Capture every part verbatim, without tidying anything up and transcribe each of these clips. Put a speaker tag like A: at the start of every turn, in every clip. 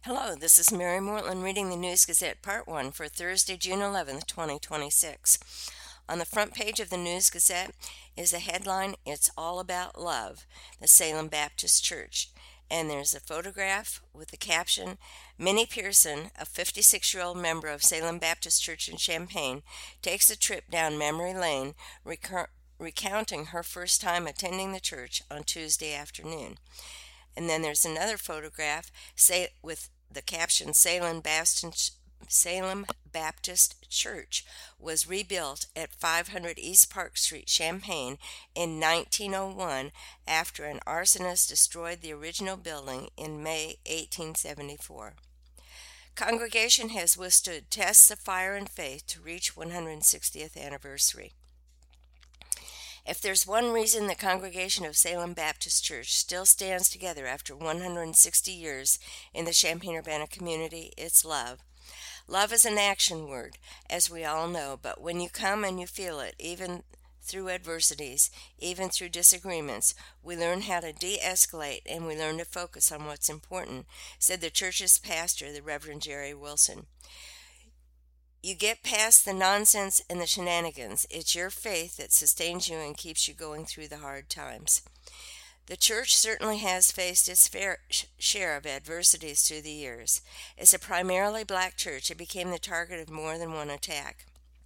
A: Hello, this is Mary Mortland reading the News Gazette Part one for Thursday, June eleventh, twenty twenty-six. On the front page of the News Gazette is a headline, "It's All About Love, the Salem Baptist Church." And there's a photograph with the caption, "Minnie Pearson, a fifty-six-year-old member of Salem Baptist Church in Champaign, takes a trip down memory lane, recur- recounting her first time attending the church on Tuesday afternoon." And then there's another photograph say, with the caption, Salem Baptist, Salem Baptist Church was rebuilt at five hundred East Park Street, Champaign in nineteen oh one after an arsonist destroyed the original building in May eighteen seventy-four. Congregation has withstood tests of fire and faith to reach one hundred sixtieth anniversary. If there's one reason the congregation of Salem Baptist Church still stands together after one hundred sixty years in the Champaign-Urbana community, it's love. Love is an action word, as we all know, but when you come and you feel it, even through adversities, even through disagreements, we learn how to de-escalate and we learn to focus on what's important, said the church's pastor, the Reverend Jerry Wilson. You get past the nonsense and the shenanigans. It's your faith that sustains you and keeps you going through the hard times. The church certainly has faced its fair share of adversities through the years. As a primarily black church, it became the target of more than one attack.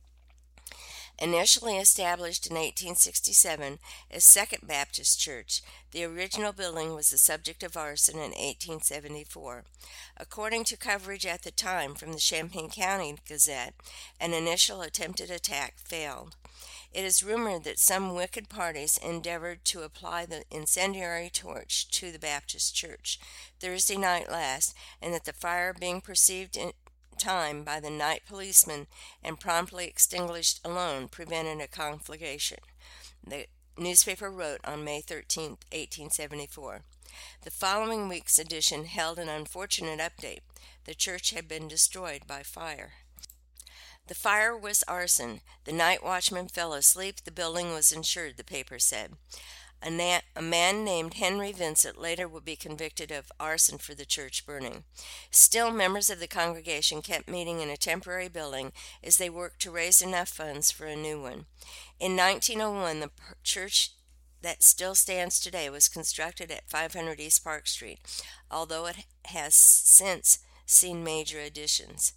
A: Initially established in eighteen sixty-seven as Second Baptist Church, the original building was the subject of arson in eighteen seventy-four. According to coverage at the time from the Champaign County Gazette, an initial attempted attack failed. It is rumored that some wicked parties endeavored to apply the incendiary torch to the Baptist Church Thursday night last, and that the fire being perceived in time by the night policeman and promptly extinguished alone prevented a conflagration, the newspaper wrote on May thirteenth, eighteen seventy-four. The following week's edition held an unfortunate update. The church had been destroyed by fire. The fire was arson. The night watchman fell asleep. The building was insured, the paper said. A, na- a man named Henry Vincent later would be convicted of arson for the church burning. Still, members of the congregation kept meeting in a temporary building as they worked to raise enough funds for a new one. In nineteen oh one, the per- church that still stands today was constructed at five hundred East Park Street, although it has since seen major additions.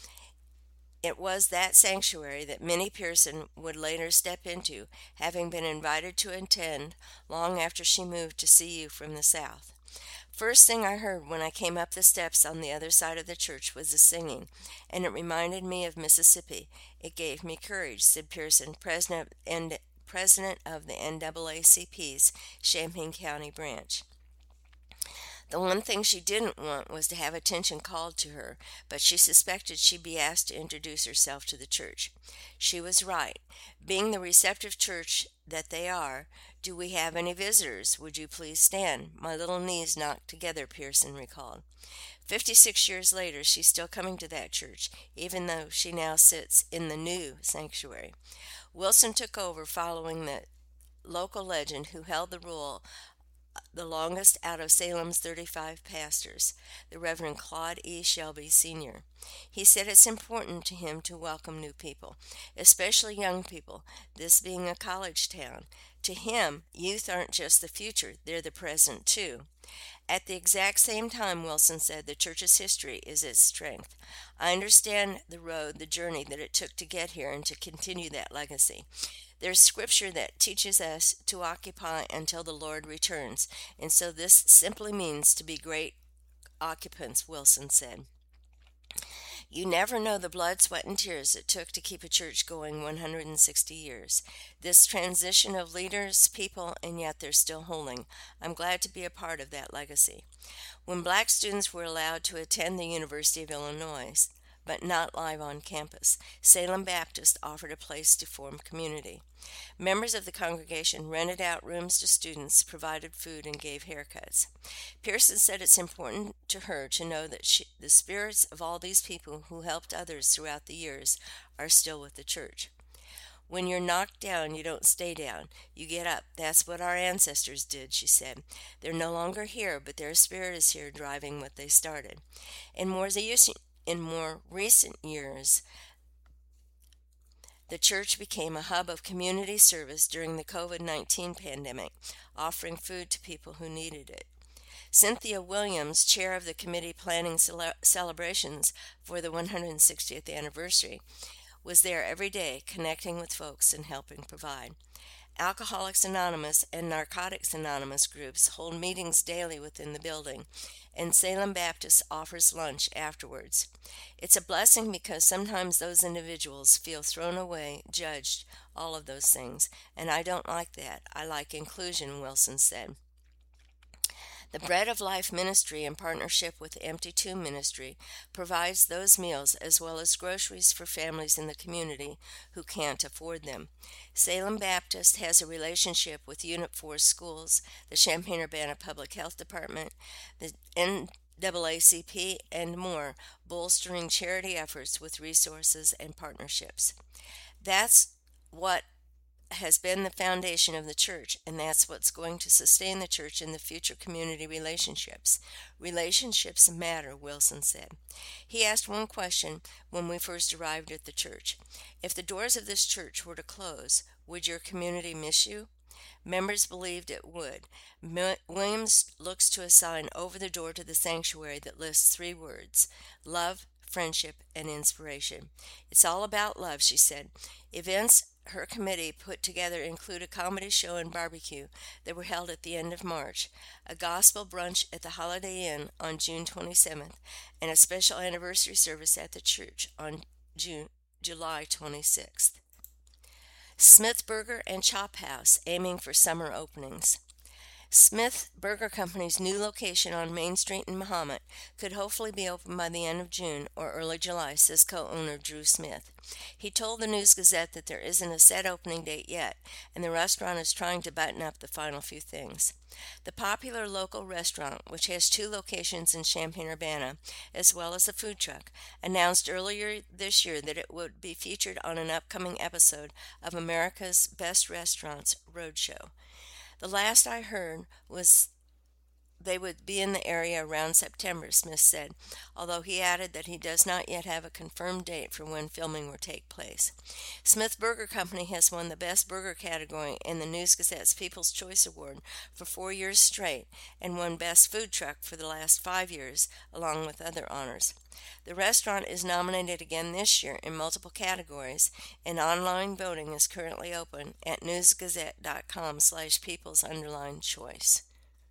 A: It was that sanctuary that Minnie Pearson would later step into, having been invited to attend long after she moved to C U from the South. First thing I heard when I came up the steps on the other side of the church was the singing, and it reminded me of Mississippi. It gave me courage, said Pearson, president, and president of the N double A C P's Champaign County branch. The one thing she didn't want was to have attention called to her, but she suspected she'd be asked to introduce herself to the church. She was right. Being the receptive church that they are, "Do we have any visitors? Would you please stand?" My little knees knocked together, Pearson recalled. Fifty-six years later, she's still coming to that church, even though she now sits in the new sanctuary. Wilson took over following the local legend who held the rule the longest out of Salem's thirty-five pastors, the Reverend Claude E. Shelby, Senior He said it's important to him to welcome new people, especially young people, this being a college town. To him, youth aren't just the future, they're the present too. At the exact same time, Wilson said, the church's history is its strength. I understand the road, the journey that it took to get here and to continue that legacy. There's scripture that teaches us to occupy until the Lord returns, and so this simply means to be great occupants, Wilson said. You never know the blood, sweat, and tears it took to keep a church going one hundred sixty years. This transition of leaders, people, and yet they're still holding. I'm glad to be a part of that legacy. When black students were allowed to attend the University of Illinois, but not live on campus, Salem Baptist offered a place to form community. Members of the congregation rented out rooms to students, provided food, and gave haircuts. Pearson said it's important to her to know that she, the spirits of all these people who helped others throughout the years are still with the church. When you're knocked down, you don't stay down. You get up. That's what our ancestors did, she said. They're no longer here, but their spirit is here driving what they started. In more, in more recent years, the church became a hub of community service during the COVID nineteen pandemic, offering food to people who needed it. Cynthia Williams, chair of the committee planning cele- celebrations for the one hundred sixtieth anniversary, was there every day connecting with folks and helping provide. Alcoholics Anonymous and Narcotics Anonymous groups hold meetings daily within the building, and Salem Baptist offers lunch afterwards. It's a blessing because sometimes those individuals feel thrown away, judged, all of those things, and I don't like that. I like inclusion, Wilson said. The Bread of Life Ministry, in partnership with Empty Tomb Ministry, provides those meals as well as groceries for families in the community who can't afford them. Salem Baptist has a relationship with Unit four Schools, the Champaign-Urbana Public Health Department, the N double A C P, and more, bolstering charity efforts with resources and partnerships. That's what has been the foundation of the church, and that's what's going to sustain the church in the future community relationships. Relationships matter, Wilson said. He asked one question when we first arrived at the church. If the doors of this church were to close, would your community miss you? Members believed it would. Williams looks to a sign over the door to the sanctuary that lists three words: love, friendship, and inspiration. It's all about love, she said. Events her committee put together include a comedy show and barbecue that were held at the end of March, a gospel brunch at the Holiday Inn on June twenty-seventh, and a special anniversary service at the church on June, July twenty-sixth. Smith Burger and Chop House aiming for summer openings. Smith Burger Company's new location on Main Street in Mahomet could hopefully be open by the end of June or early July, says co-owner Drew Smith. He told the News-Gazette that there isn't a set opening date yet, and the restaurant is trying to button up the final few things. The popular local restaurant, which has two locations in Champaign-Urbana, as well as a food truck, announced earlier this year that it would be featured on an upcoming episode of America's Best Restaurants Roadshow. The last I heard was they would be in the area around September, Smith said, although he added that he does not yet have a confirmed date for when filming will take place. Smith Burger Company has won the Best Burger category in the News-Gazette's People's Choice Award for four years straight and won Best Food Truck for the last five years, along with other honors. The restaurant is nominated again this year in multiple categories, and online voting is currently open at newsgazette.com slash people's underline choice.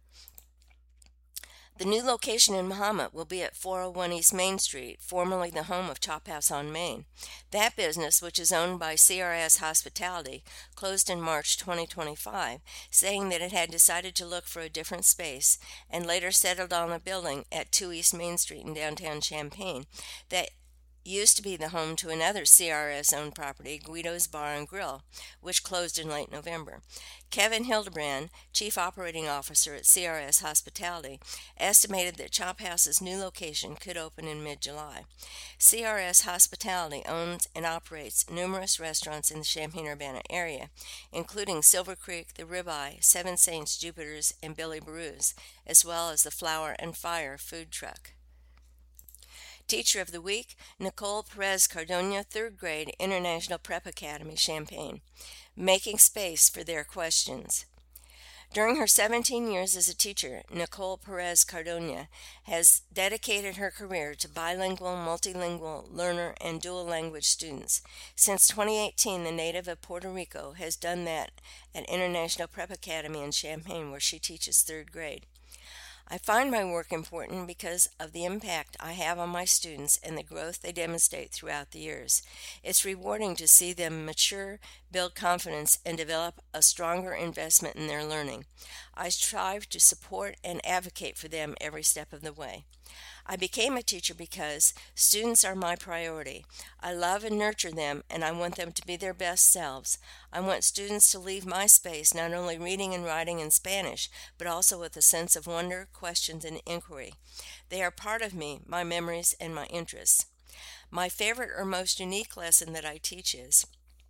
A: The new location in Mahomet will be at four oh one East Main Street, formerly the home of Chop House on Main. That business, which is owned by C R S Hospitality, closed in March twenty twenty-five, saying that it had decided to look for a different space and later settled on a building at two East Main Street in downtown Champaign that used to be the home to another C R S-owned property, Guido's Bar and Grill, which closed in late November. Kevin Hildebrand, Chief Operating Officer at C R S Hospitality, estimated that Chop House's new location could open in mid-July. C R S Hospitality owns and operates numerous restaurants in the Champaign-Urbana area, including Silver Creek, The Ribeye, Seven Saints, Jupiter's, and Billy Baroo's, as well as the Flower and Fire food truck. Teacher of the Week, Nicole Perez Cardona, third grade, International Prep Academy, Champaign. Making space for their questions. During her seventeen years as a teacher, Nicole Perez Cardona has dedicated her career to bilingual, multilingual, learner, and dual language students. Since twenty eighteen, the native of Puerto Rico has done that at International Prep Academy in Champaign, where she teaches third grade. I find my work important because of the impact I have on my students and the growth they demonstrate throughout the years. It's rewarding to see them mature, build confidence, and develop a stronger investment in their learning. I strive to support and advocate for them every step of the way. I became a teacher because students are my priority. I love and nurture them, and I want them to be their best selves. I want students to leave my space not only reading and writing in Spanish, but also with a sense of wonder, questions, and inquiry. They are part of me, my memories, and my interests. My favorite or most unique lesson that I teach is,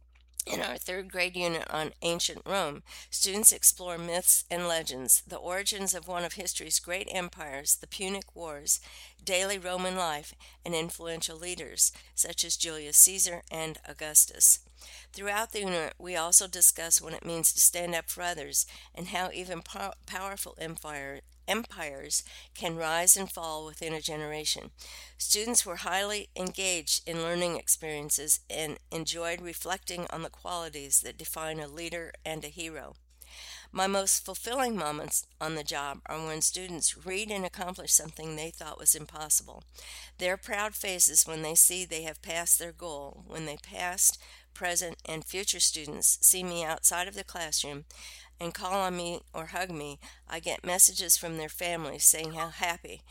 A: In our third grade unit on ancient Rome, students explore myths and legends, the origins of one of history's great empires, the Punic Wars, daily Roman life, and influential leaders such as Julius Caesar and Augustus. Throughout the unit, we also discuss what it means to stand up for others and how even pow- powerful empire, empires can rise and fall within a generation. Students were highly engaged in learning experiences and enjoyed reflecting on the qualities that define a leader and a hero. My most fulfilling moments on the job are when students read and accomplish something they thought was impossible. Their proud faces when they see they have passed their goal, when they past, present, and future students see me outside of the classroom and call on me or hug me, I get messages from their families saying how happy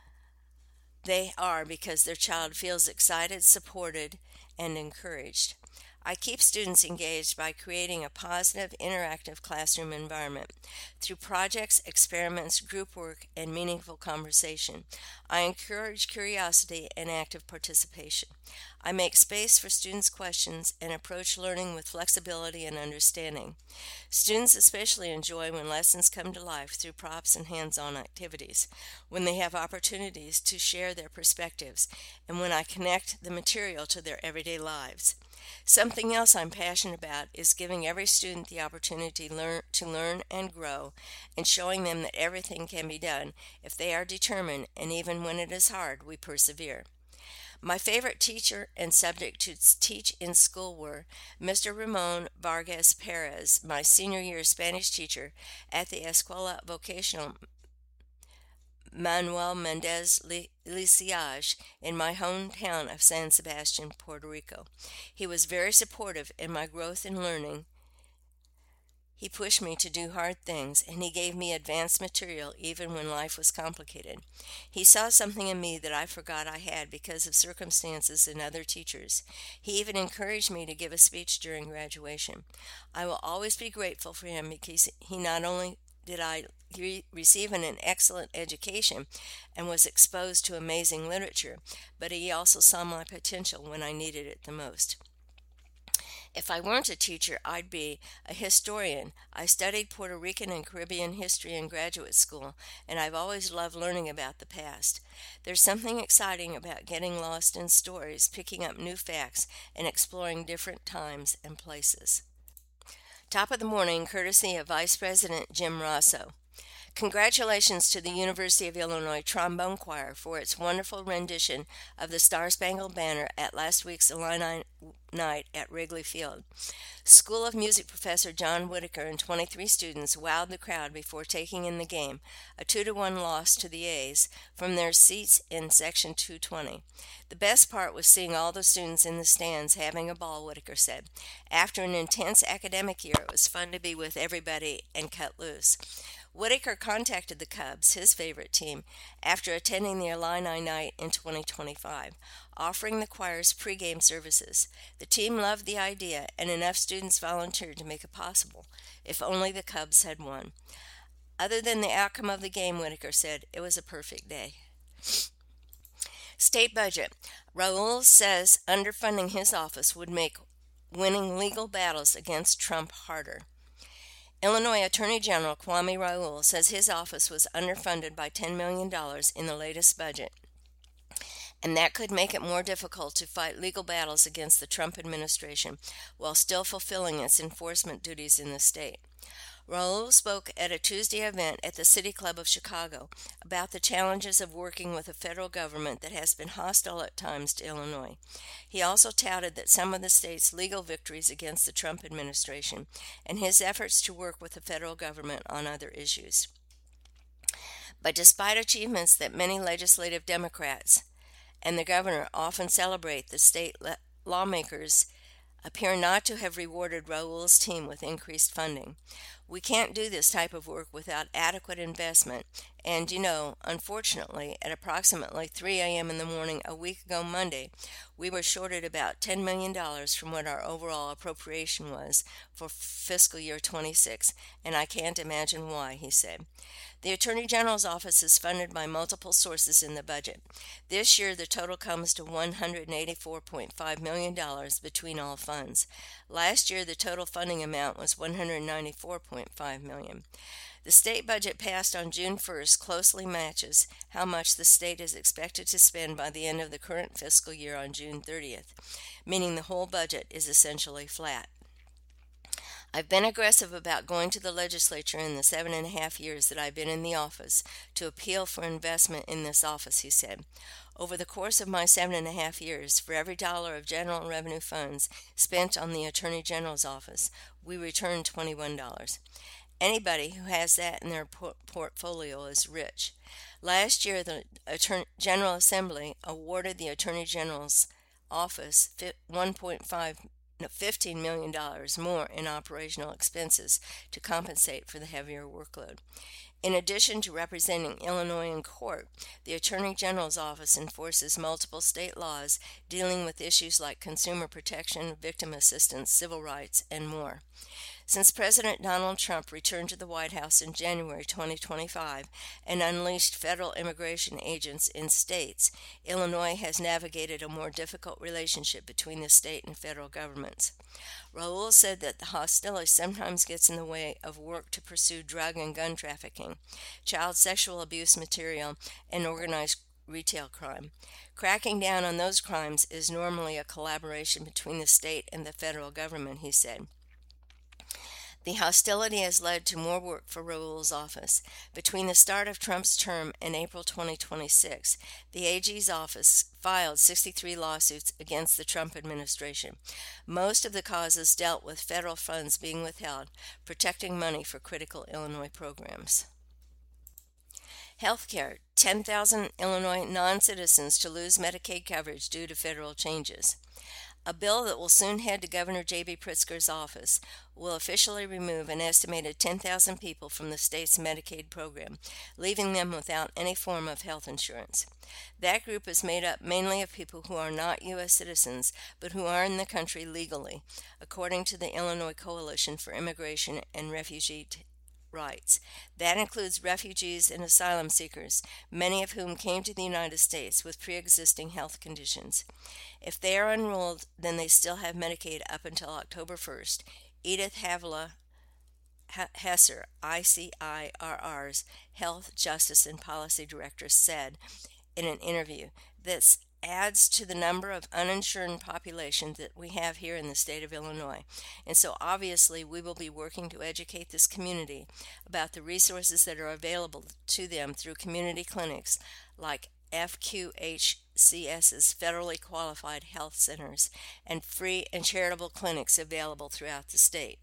A: they are because their child feels excited, supported, and encouraged. I keep students engaged by creating a positive, interactive classroom environment through projects, experiments, group work, and meaningful conversation. I encourage curiosity and active participation. I make space for students' questions and approach learning with flexibility and understanding. Students especially enjoy when lessons come to life through props and hands-on activities, when they have opportunities to share their perspectives, and when I connect the material to their everyday lives. Something else I'm passionate about is giving every student the opportunity learn, to learn and grow, and showing them that everything can be done if they are determined, and even when it is hard, we persevere. My favorite teacher and subject to teach in school were Mister Ramon Vargas Perez, my senior year Spanish teacher at the Escuela Vocational Manuel Mendez Lisiage in my hometown of San Sebastian, Puerto Rico. He was very supportive in my growth in learning. He pushed me to do hard things, and he gave me advanced material even when life was complicated. He saw something in me that I forgot I had because of circumstances and other teachers. He even encouraged me to give a speech during graduation. I will always be grateful for him because he not only did I re- receive an excellent education and was exposed to amazing literature, but he also saw my potential when I needed it the most. If I weren't a teacher, I'd be a historian. I studied Puerto Rican and Caribbean history in graduate school, and I've always loved learning about the past. There's something exciting about getting lost in stories, picking up new facts, and exploring different times and places. Top of the morning, courtesy of Vice President Jim Rosso. Congratulations to the University of Illinois Trombone Choir for its wonderful rendition of the Star-Spangled Banner at last week's Illini night at Wrigley Field. School of Music professor John Whitaker and twenty-three students wowed the crowd before taking in the game, a two to one loss to the A's, from their seats in Section two twenty. The best part was seeing all the students in the stands having a ball, Whitaker said. After an intense academic year, it was fun to be with everybody and cut loose. Whitaker contacted the Cubs, his favorite team, after attending the Illini night in twenty twenty-five, offering the choir's pregame services. The team loved the idea, and enough students volunteered to make it possible. If only the Cubs had won. Other than the outcome of the game, Whitaker said, it was a perfect day. State budget. Raul says underfunding his office would make winning legal battles against Trump harder. Illinois Attorney General Kwame Raoul says his office was underfunded by ten million dollars in the latest budget, and that could make it more difficult to fight legal battles against the Trump administration while still fulfilling its enforcement duties in the state. Raoul spoke at a Tuesday event at the City Club of Chicago about the challenges of working with a federal government that has been hostile at times to Illinois. He also touted that some of the state's legal victories against the Trump administration and his efforts to work with the federal government on other issues. But despite achievements that many legislative Democrats and the governor often celebrate, the state le- lawmakers appear not to have rewarded Raul's team with increased funding. We can't do this type of work without adequate investment, And you know, unfortunately, at approximately three a m in the morning a week ago Monday, we were shorted about ten million dollars from what our overall appropriation was for fiscal year twenty-six, and I can't imagine why, he said. The Attorney General's office is funded by multiple sources in the budget. This year, the total comes to one hundred eighty-four point five million dollars between all funds. Last year, the total funding amount was one hundred ninety-four point five million dollars. The state budget passed on June first closely matches how much the state is expected to spend by the end of the current fiscal year on June thirtieth, meaning the whole budget is essentially flat. I've been aggressive about going to the legislature in the seven and a half years that I've been in the office to appeal for investment in this office, he said. Over the course of my seven and a half years, for every dollar of general revenue funds spent on the Attorney General's office, we return twenty-one dollars. Anybody who has that in their por- portfolio is rich. Last year, the Attorney General Assembly awarded the Attorney General's office one point five no, fifteen million dollars more in operational expenses to compensate for the heavier workload. In addition to representing Illinois in court, the Attorney General's office enforces multiple state laws dealing with issues like consumer protection, victim assistance, civil rights, and more. Since President Donald Trump returned to the White House in January twenty twenty-five and unleashed federal immigration agents in states, Illinois has navigated a more difficult relationship between the state and federal governments. Raul said that the hostility sometimes gets in the way of work to pursue drug and gun trafficking, child sexual abuse material, and organized retail crime. Cracking down on those crimes is normally a collaboration between the state and the federal government, he said. The hostility has led to more work for Raul's office. Between the start of Trump's term and April twenty twenty-six, the A G's office filed sixty-three lawsuits against the Trump administration. Most of the causes dealt with federal funds being withheld, protecting money for critical Illinois programs. Healthcare. ten thousand Illinois non-citizens to lose Medicaid coverage due to federal changes. A bill that will soon head to Governor J B Pritzker's office will officially remove an estimated ten thousand people from the state's Medicaid program, leaving them without any form of health insurance. That group is made up mainly of people who are not U S citizens, but who are in the country legally, according to the Illinois Coalition for Immigration and Refugee T- Rights. That includes refugees and asylum seekers, many of whom came to the United States with pre-existing health conditions. If they are enrolled, then they still have Medicaid up until October first. Edith Havila Hesser, I C I R R's Health, Justice, and Policy Director, said in an interview, "This adds to the number of uninsured population that we have here in the state of Illinois. And so obviously we will be working to educate this community about the resources that are available to them through community clinics like F Q H C S's federally qualified health centers and free and charitable clinics available throughout the state."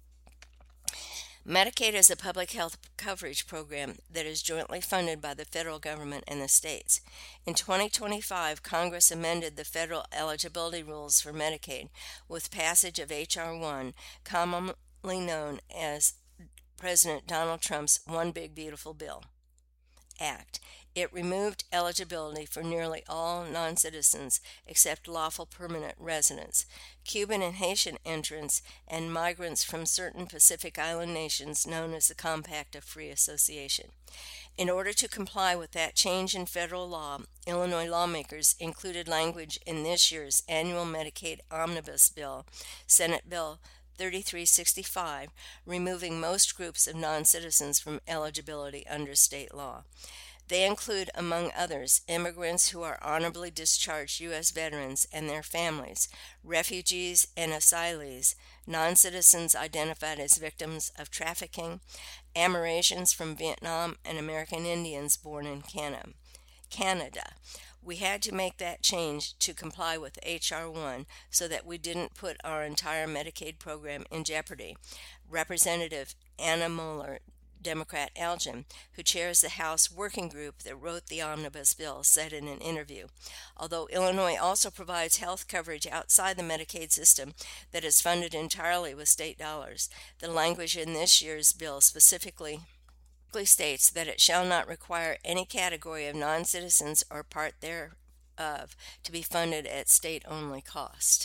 A: Medicaid is a public health coverage program that is jointly funded by the federal government and the states. In twenty twenty-five, Congress amended the federal eligibility rules for Medicaid with passage of H R one, commonly known as President Donald Trump's One Big Beautiful Bill Act. It removed eligibility for nearly all non-citizens except lawful permanent residents, Cuban and Haitian entrants, and migrants from certain Pacific Island nations known as the Compact of Free Association. In order to comply with that change in federal law, Illinois lawmakers included language in this year's annual Medicaid Omnibus Bill, Senate Bill thirty-three sixty-five, removing most groups of non-citizens from eligibility under state law. They include, among others, immigrants who are honorably discharged U S veterans and their families, refugees and asylees, non-citizens identified as victims of trafficking, Amerasians from Vietnam, and American Indians born in Canada. Canada. We had to make that change to comply with H R one so that we didn't put our entire Medicaid program in jeopardy. Representative Anna Moeller, Democrat Elgin, who chairs the House working group that wrote the omnibus bill, said in an interview. Although Illinois also provides health coverage outside the Medicaid system that is funded entirely with state dollars, the language in this year's bill specifically states that it shall not require any category of non-citizens or part thereof to be funded at state-only cost.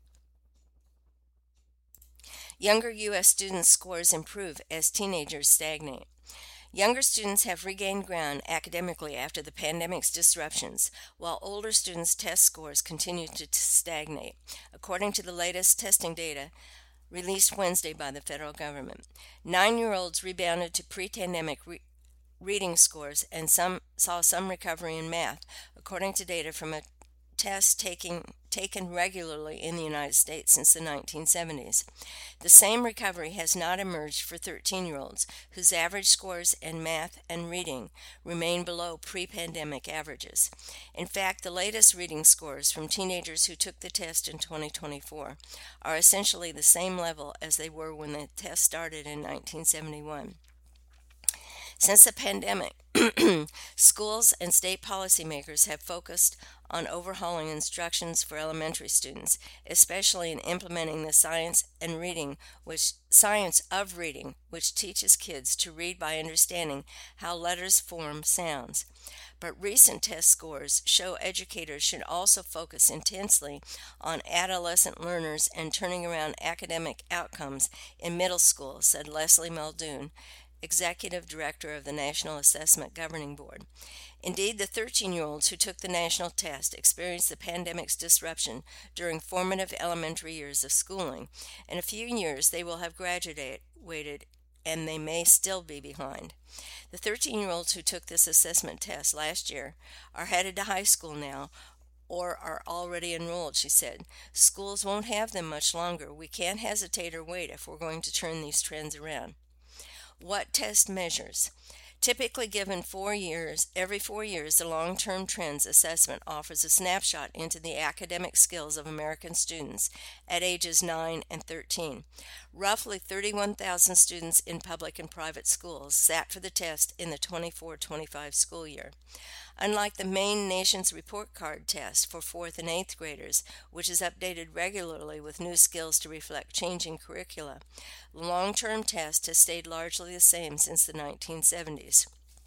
A: Younger U S students' scores improve as teenagers stagnate. Younger students have regained ground academically after the pandemic's disruptions, while older students' test scores continue to stagnate, according to the latest testing data released Wednesday by the federal government. Nine-year-olds rebounded to pre-pandemic re- reading scores and some saw some recovery in math, according to data from a test taking, taken regularly in the United States since the nineteen seventies. The same recovery has not emerged for thirteen-year-olds, whose average scores in math and reading remain below pre-pandemic averages. In fact, the latest reading scores from teenagers who took the test in twenty twenty-four are essentially the same level as they were when the test started in nineteen seventy-one. Since the pandemic, schools and state policymakers have focused on overhauling instructions for elementary students, especially in implementing the science and reading, which science of reading, which teaches kids to read by understanding how letters form sounds. But recent test scores show educators should also focus intensely on adolescent learners and turning around academic outcomes in middle school, said Leslie Muldoon, Executive Director of the National Assessment Governing Board. Indeed, the thirteen-year-olds who took the national test experienced the pandemic's disruption during formative elementary years of schooling. In a few years, they will have graduated, and they may still be behind. The thirteen-year-olds who took this assessment test last year are headed to high school now, or are already enrolled, she said. Schools won't have them much longer. We can't hesitate or wait if we're going to turn these trends around. What test measures? Typically given four years, every four years, the Long-Term Trends Assessment offers a snapshot into the academic skills of American students at ages nine and thirteen. Roughly thirty-one thousand students in public and private schools sat for the test in the twenty-four twenty-five school year. Unlike the Maine Nation's Report Card test for fourth and eighth graders, which is updated regularly with new skills to reflect changing curricula, the long-term test has stayed largely the same since the nineteen seventies.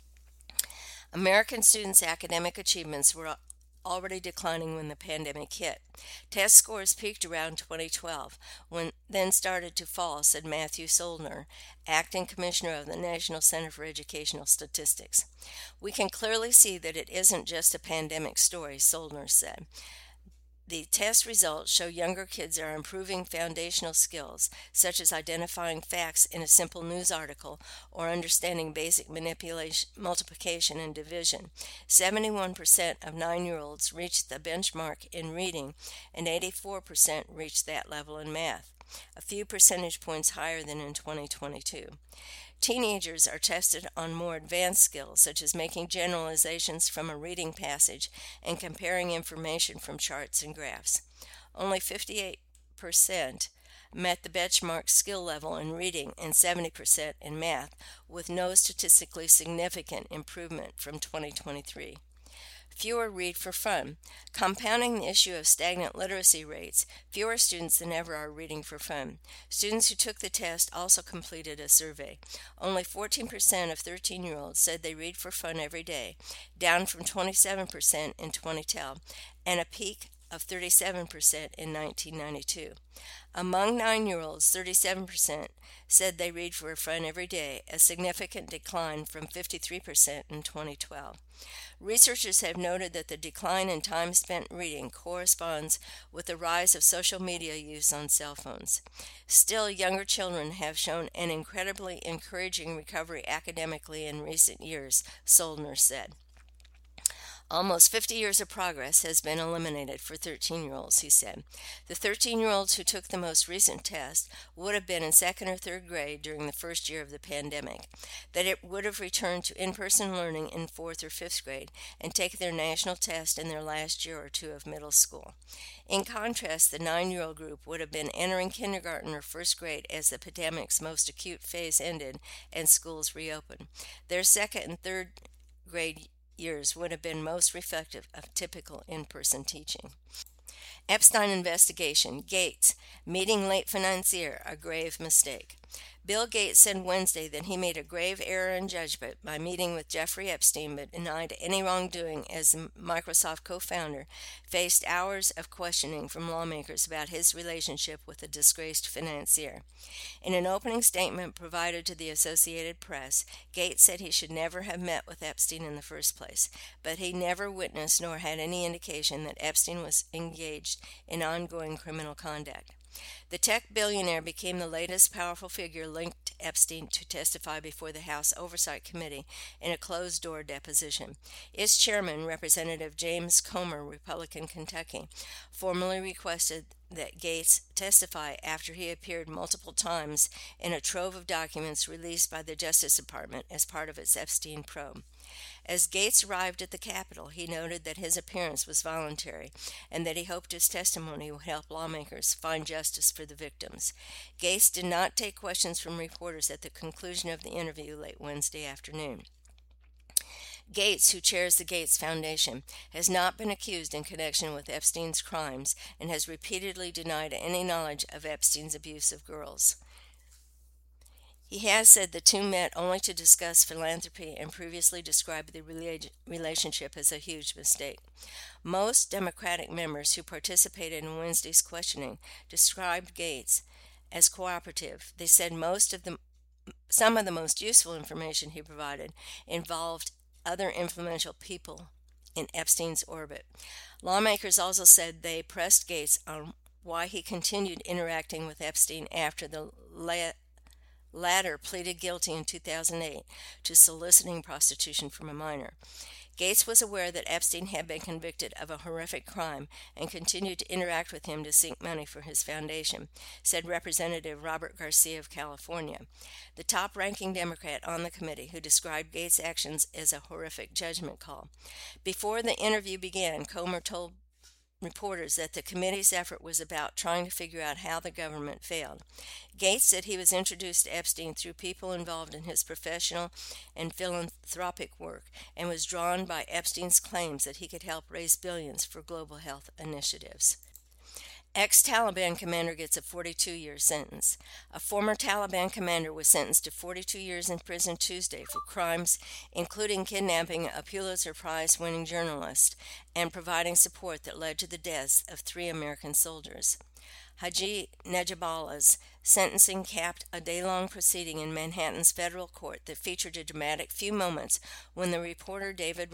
A: American students' academic achievements were already declining when the pandemic hit. Test scores peaked around twenty twelve, when then started to fall, said Matthew Soldner, acting commissioner of the National Center for Educational Statistics. We can clearly see that it isn't just a pandemic story, Soldner said. The test results show younger kids are improving foundational skills, such as identifying facts in a simple news article or understanding basic manipulation, multiplication, and division. seventy-one percent of nine-year-olds reached the benchmark in reading, and eighty-four percent reached that level in math, a few percentage points higher than in twenty twenty-two. Teenagers are tested on more advanced skills, such as making generalizations from a reading passage and comparing information from charts and graphs. Only fifty-eight percent met the benchmark skill level in reading and seventy percent in math, with no statistically significant improvement from twenty twenty-three. Fewer read for fun. Compounding the issue of stagnant literacy rates, fewer students than ever are reading for fun. Students who took the test also completed a survey. Only fourteen percent of thirteen-year-olds said they read for fun every day, down from twenty-seven percent in twenty ten, and a peak of thirty-seven percent in nineteen ninety-two. Among nine-year-olds, thirty-seven percent said they read for fun every day, a significant decline from fifty-three percent in twenty twelve. Researchers have noted that the decline in time spent reading corresponds with the rise of social media use on cell phones. Still, younger children have shown an incredibly encouraging recovery academically in recent years, Soldner said. Almost fifty years of progress has been eliminated for thirteen-year-olds, he said. The thirteen-year-olds who took the most recent test would have been in second or third grade during the first year of the pandemic, that it would have returned to in-person learning in fourth or fifth grade and taken their national test in their last year or two of middle school. In contrast, the nine-year-old group would have been entering kindergarten or first grade as the pandemic's most acute phase ended and schools reopened. Their second and third grade years would have been most reflective of typical in-person teaching. Epstein investigation. Gates, meeting late financier, a grave mistake. Bill Gates said Wednesday that he made a grave error in judgment by meeting with Jeffrey Epstein, but denied any wrongdoing as the Microsoft co-founder faced hours of questioning from lawmakers about his relationship with the disgraced financier. In an opening statement provided to the Associated Press, Gates said he should never have met with Epstein in the first place, but he never witnessed nor had any indication that Epstein was engaged in ongoing criminal conduct. The tech billionaire became the latest powerful figure linked to Epstein to testify before the House Oversight Committee in a closed-door deposition. Its chairman, Representative James Comer, Republican, Kentucky, formally requested that Gates testify after he appeared multiple times in a trove of documents released by the Justice Department as part of its Epstein probe. As Gates arrived at the Capitol, he noted that his appearance was voluntary and that he hoped his testimony would help lawmakers find justice for the victims. Gates did not take questions from reporters at the conclusion of the interview late Wednesday afternoon. Gates, who chairs the Gates Foundation, has not been accused in connection with Epstein's crimes and has repeatedly denied any knowledge of Epstein's abuse of girls. He has said the two met only to discuss philanthropy and previously described the rela- relationship as a huge mistake. Most Democratic members who participated in Wednesday's questioning described Gates as cooperative. They said most of the, some of the most useful information he provided involved other influential people in Epstein's orbit. Lawmakers also said they pressed Gates on why he continued interacting with Epstein after the la- latter pleaded guilty in two thousand eight to soliciting prostitution from a minor. Gates was aware that Epstein had been convicted of a horrific crime and continued to interact with him to seek money for his foundation, said Representative Robert Garcia of California, the top-ranking Democrat on the committee, who described Gates' actions as a horrific judgment call. Before the interview began, Comer told reporters that the committee's effort was about trying to figure out how the government failed. Gates said he was introduced to Epstein through people involved in his professional and philanthropic work and was drawn by Epstein's claims that he could help raise billions for global health initiatives. Ex-Taliban commander gets a forty-two-year sentence. A former Taliban commander was sentenced to forty-two years in prison Tuesday for crimes including kidnapping a Pulitzer Prize-winning journalist and providing support that led to the deaths of three American soldiers. Haji Najabullah's sentencing capped a day-long proceeding in Manhattan's federal court that featured a dramatic few moments when the reporter David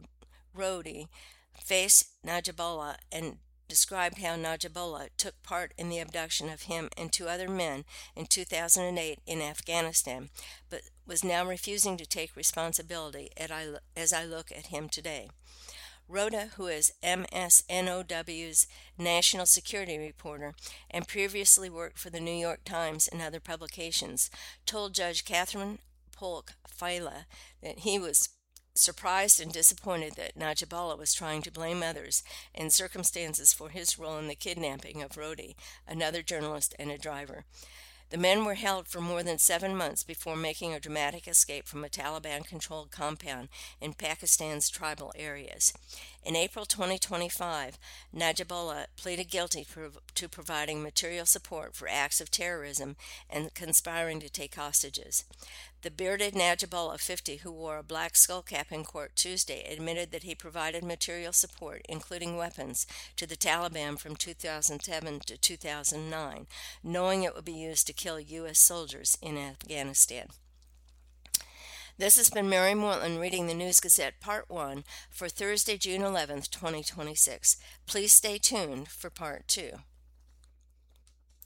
A: Rhodey faced Najibullah and described how Najibullah took part in the abduction of him and two other men in two thousand eight in Afghanistan, but was now refusing to take responsibility as I look at him today. Rhoda, who is M S N O W's national security reporter and previously worked for the New York Times and other publications, told Judge Catherine Polk Failla that he was surprised and disappointed that Najibullah was trying to blame others and circumstances for his role in the kidnapping of Rhodey, another journalist and a driver. The men were held for more than seven months before making a dramatic escape from a Taliban-controlled compound in Pakistan's tribal areas. In April twenty twenty-five, Najibullah pleaded guilty to providing material support for acts of terrorism and conspiring to take hostages. The bearded Najibullah, fifty, who wore a black skullcap in court Tuesday, admitted that he provided material support, including weapons, to the Taliban from two thousand seven to two thousand nine, knowing it would be used to kill U S soldiers in Afghanistan. This has been Mary Mortland reading the News Gazette Part one for Thursday, June eleventh, twenty twenty-six. Please stay tuned for Part two.